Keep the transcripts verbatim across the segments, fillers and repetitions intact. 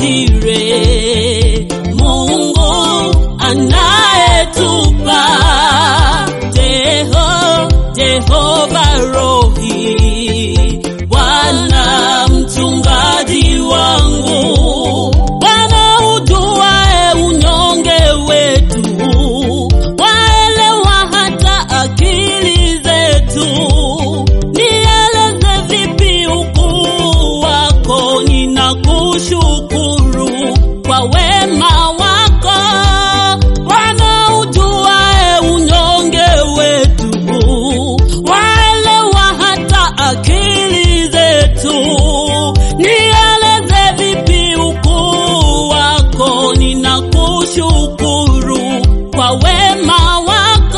Jire, Mungu anayetupa, Jeho, Jehova Rohi, Bwana mchungaji wangu, Bwana ujuae unyonge wetu, waelewa hata akili zetu. Nieleze vipi ukuu wako, ninakushukuru kwa wema wako. Bwana ujuae unyonge wetu, waelewa hata akili zetu. Nieleze vipi ukuu wako, ninakushukuru kwa wema wako.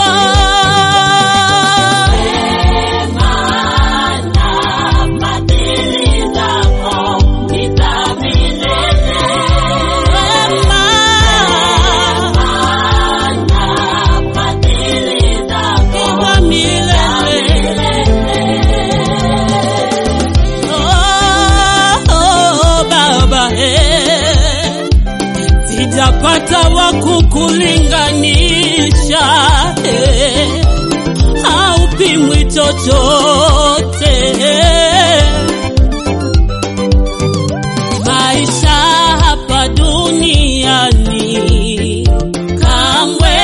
Sijapata wa kukulinganisha, eh, haupimwi chochote. Maisha hapa duniani kamwe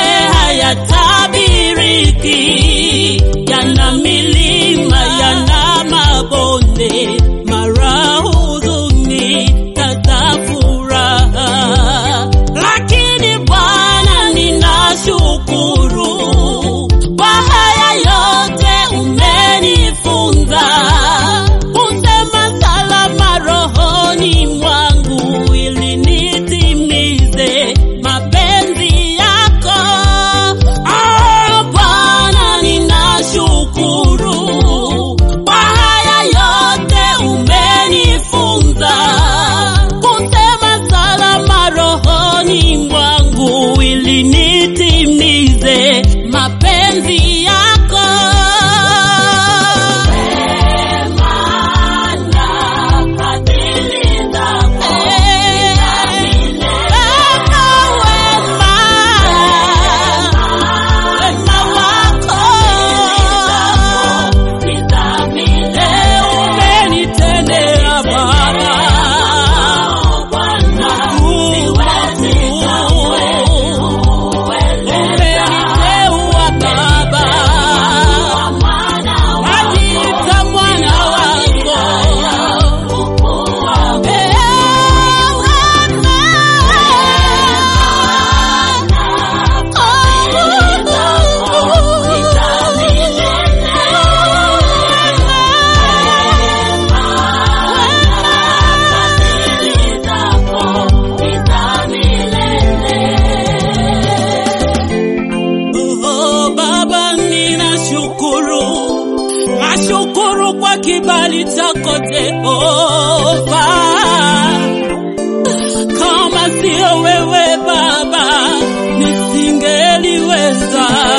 hayatabiriki, yana milima, yana mabonde, mara huzuni, hata furaha. Lakini Bwana ninashukuru, kwa haya yote umenifunza, kusema salama rohoni mwangu, ili nitimize mapenzi yako. Ah, Bwana ninashukuru, kwa haya yote umenifunza, kusema salama rohoni mwangu, ili nitimize mapenzi yako. Nashukuru kwa kibali chako Jehova, kama sio wewe Baba nisingeliweza.